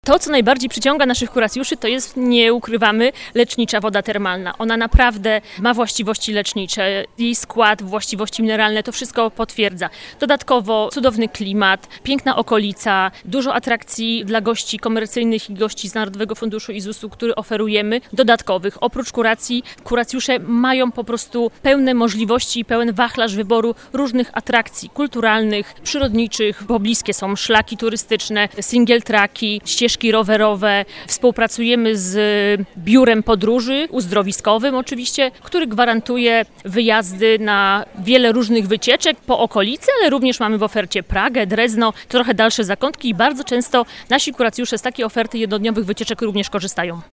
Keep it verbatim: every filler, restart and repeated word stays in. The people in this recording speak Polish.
To, co najbardziej przyciąga naszych kuracjuszy, to jest, nie ukrywamy, lecznicza woda termalna. Ona naprawdę ma właściwości lecznicze, jej skład, właściwości mineralne, to wszystko potwierdza. Dodatkowo cudowny klimat, piękna okolica, dużo atrakcji dla gości komercyjnych i gości z Narodowego Funduszu I Z U S-u, który oferujemy, dodatkowych. Oprócz kuracji, kuracjusze mają po prostu pełne możliwości i pełen wachlarz wyboru różnych atrakcji kulturalnych, przyrodniczych, bo bliskie są szlaki turystyczne, single tracki, ścieżki rowerowe. Współpracujemy z biurem podróży, uzdrowiskowym oczywiście, który gwarantuje wyjazdy na wiele różnych wycieczek po okolicy, ale również mamy w ofercie Pragę, Drezno, trochę dalsze zakątki i bardzo często nasi kuracjusze z takiej oferty jednodniowych wycieczek również korzystają.